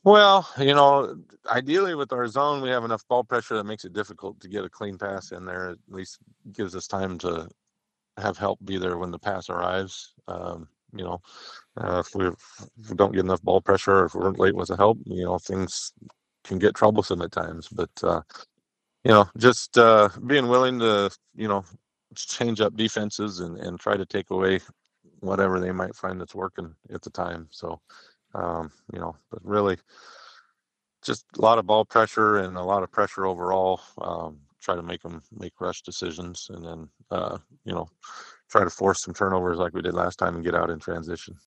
Well, ideally with our zone, we have enough ball pressure that makes it difficult to get a clean pass in there. At least gives us time to have help be there when the pass arrives. If we don't get enough ball pressure, or if we're late with the help, things can get troublesome at times. But just being willing to, change up defenses and try to take away whatever they might find that's working at the time. So, but really just a lot of ball pressure and a lot of pressure overall. Try to make them make rush decisions, and then try to force some turnovers like we did last time and get out in transition.